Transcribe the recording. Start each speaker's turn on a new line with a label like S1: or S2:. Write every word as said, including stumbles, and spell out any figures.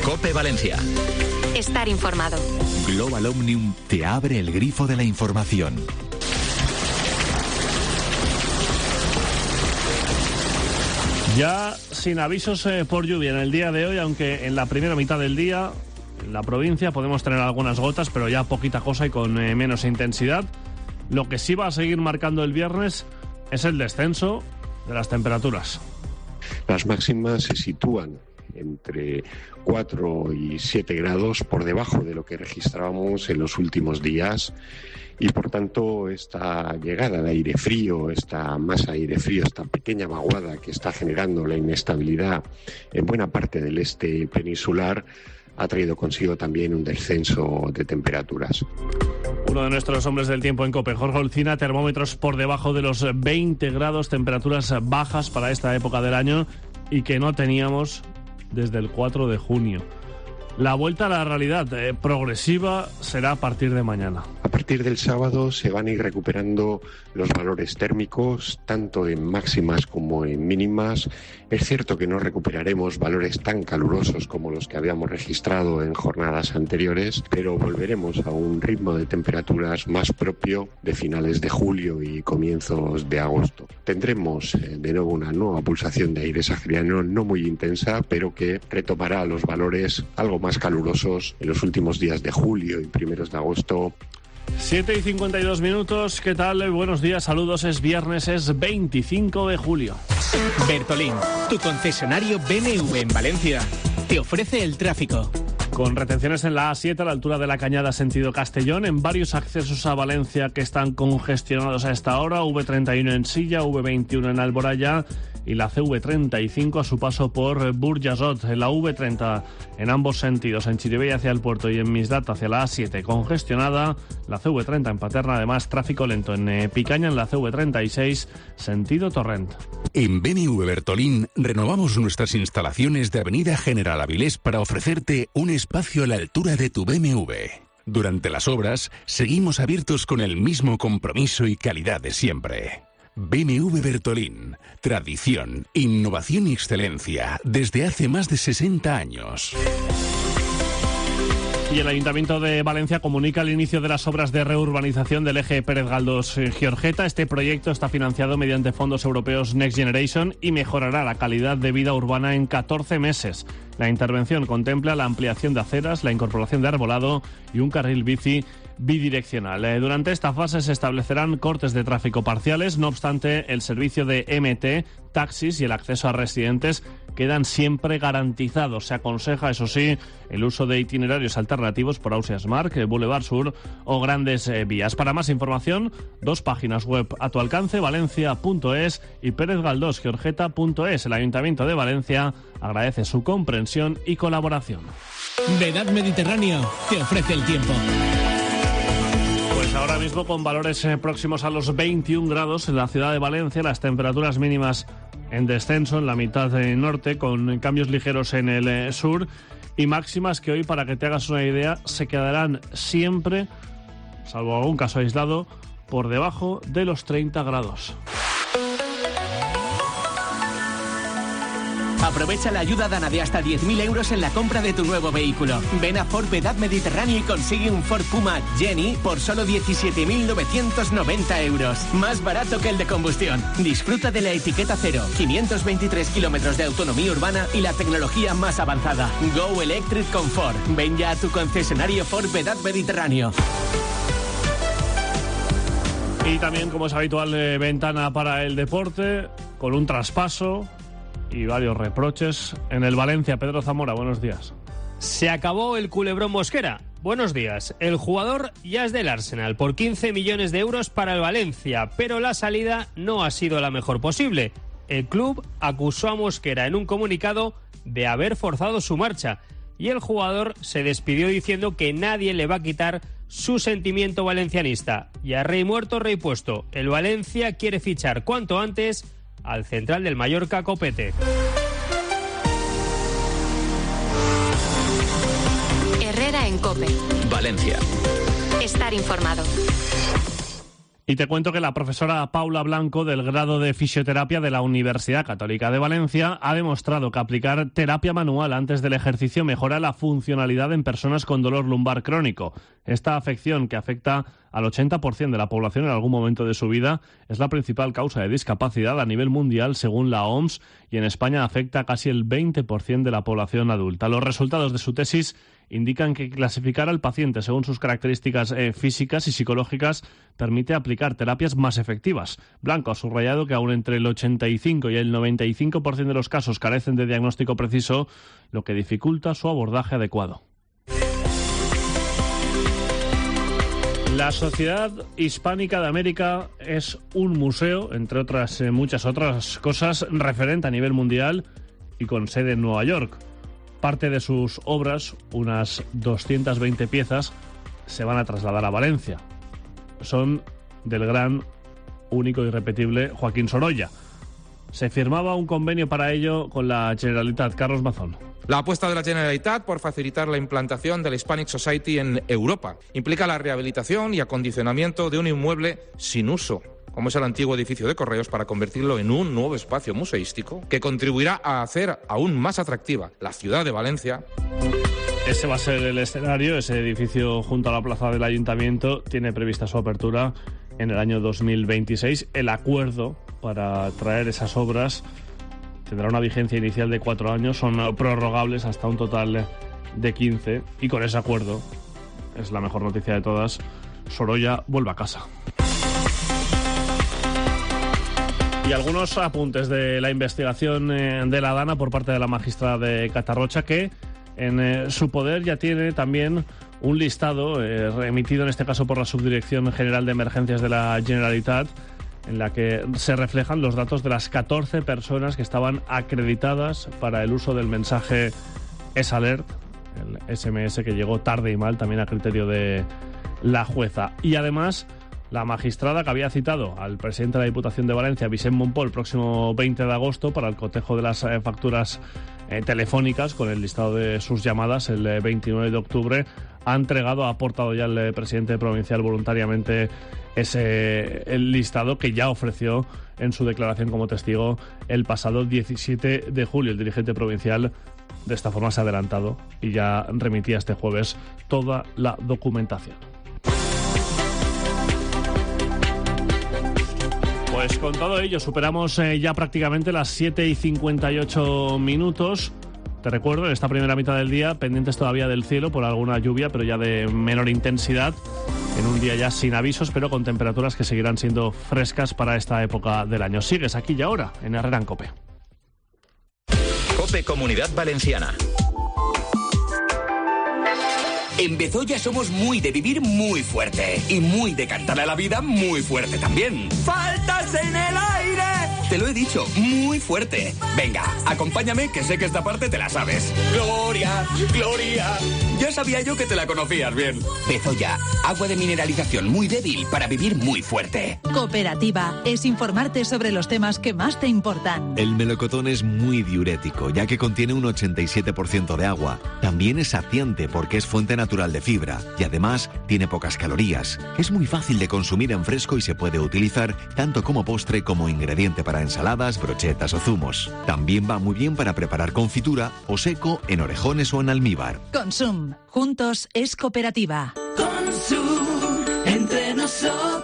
S1: COPE Valencia.
S2: Estar informado.
S3: Global Omnium te abre el grifo de la información.
S4: Ya sin avisos eh, por lluvia en el día de hoy, aunque en la primera mitad del día en la provincia podemos tener algunas gotas, pero ya poquita cosa y con eh, menos intensidad. Lo que sí va a seguir marcando el viernes es el descenso de las temperaturas.
S5: Las máximas se sitúan entre cuatro y siete grados por debajo de lo que registrábamos en los últimos días y por tanto esta llegada de aire frío, esta masa de aire frío, esta pequeña vaguada que está generando la inestabilidad en buena parte del este peninsular ha traído consigo también un descenso de temperaturas.
S4: Uno de nuestros hombres del tiempo en COPE, Jorge Olcina, termómetros por debajo de los veinte grados, temperaturas bajas para esta época del año y que no teníamos desde el cuatro de junio. La vuelta a la realidad eh, progresiva será a partir de mañana.
S5: A partir del sábado se van a ir recuperando los valores térmicos, tanto en máximas como en mínimas. Es cierto que no recuperaremos valores tan calurosos como los que habíamos registrado en jornadas anteriores, pero volveremos a un ritmo de temperaturas más propio de finales de julio y comienzos de agosto. Tendremos eh, de nuevo una nueva pulsación de aire sahariano no muy intensa, pero que retomará los valores algo más más calurosos en los últimos días de julio y primeros de agosto.
S4: siete y cincuenta y dos minutos, ¿qué tal? Buenos días, saludos, es viernes, es veinticinco de julio.
S6: Bertolín, tu concesionario B M W en Valencia, te ofrece el tráfico.
S4: Con retenciones en la A siete a la altura de la Cañada sentido Castellón, en varios accesos a Valencia que están congestionados a esta hora, V treinta y uno en Silla, V veintiuno en Alboraya y la C V treinta y cinco a su paso por Burjasot. En la V treinta en ambos sentidos, en Chirivella hacia el puerto y en Misdat hacia la A siete congestionada, la C V treinta en Paterna además tráfico lento en eh, Picaña, en la C V treinta y seis sentido Torrent.
S3: En B M W Bertolín renovamos nuestras instalaciones de Avenida General Avilés para ofrecerte un espacio a la altura de tu B M W. Durante las obras seguimos abiertos con el mismo compromiso y calidad de siempre. B M W Bertolín, tradición, innovación y excelencia desde hace más de sesenta años.
S4: Y el Ayuntamiento de Valencia comunica el inicio de las obras de reurbanización del eje Pérez Galdós-Giorgeta. Este proyecto está financiado mediante fondos europeos Next Generation y mejorará la calidad de vida urbana en catorce meses. La intervención contempla la ampliación de aceras, la incorporación de arbolado y un carril bici bidireccional. Eh, durante esta fase se establecerán cortes de tráfico parciales, no obstante el servicio de M T, taxis y el acceso a residentes quedan siempre garantizados. Se aconseja, eso sí, el uso de itinerarios alternativos por Ausias Marc, Boulevard Sur o grandes eh, vías. Para más información, dos páginas web a tu alcance, valencia punto es y pérez galdós giorgeta punto es. El Ayuntamiento de Valencia agradece su comprensión y colaboración.
S6: Vedad Mediterráneo te ofrece el tiempo.
S4: Pues ahora mismo con valores eh, próximos a los veintiún grados en la ciudad de Valencia, las temperaturas mínimas en descenso en la mitad eh, norte, con cambios ligeros en el eh, sur y máximas que hoy, para que te hagas una idea, se quedarán siempre, salvo algún caso aislado, por debajo de los treinta grados.
S6: Aprovecha la ayuda Dana de hasta diez mil euros en la compra de tu nuevo vehículo. Ven a Ford Vedad Mediterráneo y consigue un Ford Puma Jenny por solo diecisiete mil novecientos noventa euros. Más barato que el de combustión. Disfruta de la etiqueta cero, quinientos veintitrés kilómetros de autonomía urbana y la tecnología más avanzada. Go Electric con Ford. Ven ya a tu concesionario Ford Vedad Mediterráneo.
S4: Y también, como es habitual, eh, ventana para el deporte, con un traspaso y varios reproches en el Valencia. Pedro Zamora, buenos días.
S7: Se acabó el culebrón Mosquera. Buenos días. El jugador ya es del Arsenal por quince millones de euros para el Valencia, pero la salida no ha sido la mejor posible. El club acusó a Mosquera en un comunicado de haber forzado su marcha y el jugador se despidió diciendo que nadie le va a quitar su sentimiento valencianista. Y a rey muerto, rey puesto. El Valencia quiere fichar cuanto antes al central del Mallorca, Copete.
S2: Herrera en COPE.
S1: Valencia.
S2: Estar informado.
S4: Y te cuento que la profesora Paula Blanco, del grado de fisioterapia de la Universidad Católica de Valencia, ha demostrado que aplicar terapia manual antes del ejercicio mejora la funcionalidad en personas con dolor lumbar crónico. Esta afección, que afecta al ochenta por ciento de la población en algún momento de su vida, es la principal causa de discapacidad a nivel mundial según la O M S, y en España afecta a casi el veinte por ciento de la población adulta. Los resultados de su tesis indican que clasificar al paciente según sus características eh, físicas y psicológicas permite aplicar terapias más efectivas. Blanco ha subrayado que aún entre el ochenta y cinco y el noventa y cinco por ciento de los casos carecen de diagnóstico preciso, lo que dificulta su abordaje adecuado. La Sociedad Hispánica de América es un museo, entre otras eh, muchas otras cosas, referente a nivel mundial y con sede en Nueva York. Parte de sus obras, unas doscientas veinte piezas, se van a trasladar a Valencia. Son del gran, único y irrepetible Joaquín Sorolla. Se firmaba un convenio para ello con la Generalitat. Carlos Mazón.
S1: La apuesta de la Generalitat por facilitar la implantación de la Hispanic Society en Europa implica la rehabilitación y acondicionamiento de un inmueble sin uso, como es el antiguo edificio de Correos, para convertirlo en un nuevo espacio museístico que contribuirá a hacer aún más atractiva la ciudad de Valencia.
S4: Ese va a ser el escenario. Ese edificio junto a la plaza del Ayuntamiento tiene prevista su apertura en el año dos mil veintiséis. El acuerdo para traer esas obras tendrá una vigencia inicial de cuatro años, son prorrogables hasta un total de quince, y con ese acuerdo, es la mejor noticia de todas, Sorolla vuelve a casa. Y algunos apuntes de la investigación eh, de la DANA por parte de la magistrada de Catarrocha, que en eh, su poder ya tiene también un listado eh, remitido en este caso por la Subdirección General de Emergencias de la Generalitat, en la que se reflejan los datos de las catorce personas que estaban acreditadas para el uso del mensaje S-Alert, el S M S que llegó tarde y mal, también a criterio de la jueza. Y además, la magistrada, que había citado al presidente de la Diputación de Valencia, Vicent Montpó, el próximo veinte de agosto para el cotejo de las eh, facturas eh, telefónicas con el listado de sus llamadas el eh, veintinueve de octubre, ha entregado, ha aportado ya el eh, presidente provincial voluntariamente ese el listado que ya ofreció en su declaración como testigo el pasado diecisiete de julio. El dirigente provincial de esta forma se ha adelantado y ya remitía este jueves toda la documentación. Pues con todo ello superamos eh, ya prácticamente las siete y cincuenta y ocho minutos. Te recuerdo, en esta primera mitad del día, pendientes todavía del cielo por alguna lluvia, pero ya de menor intensidad, en un día ya sin avisos, pero con temperaturas que seguirán siendo frescas para esta época del año. Sigues aquí y ahora en Herrera en COPE.
S8: COPE Comunidad Valenciana.
S9: En Bezoya somos muy de vivir muy fuerte y muy de cantar a la vida muy fuerte también. ¡Faltas en el aire! Te lo he dicho, muy fuerte. Venga, acompáñame, que sé que esta parte te la sabes. ¡Gloria! ¡Gloria! Ya sabía yo que te la conocías bien. Bezoya, agua de mineralización muy débil para vivir muy fuerte.
S10: Cooperativa es informarte sobre los temas que más te importan.
S11: El melocotón es muy diurético, ya que contiene un ochenta y siete por ciento de agua. También es saciante porque es fuente natural de fibra y además tiene pocas calorías. Es muy fácil de consumir en fresco y se puede utilizar tanto como postre como ingrediente para ensaladas, brochetas o zumos. También va muy bien para preparar confitura o seco en orejones o en almíbar.
S10: Consum. Juntos es cooperativa.
S12: Consum. Entre nosotros.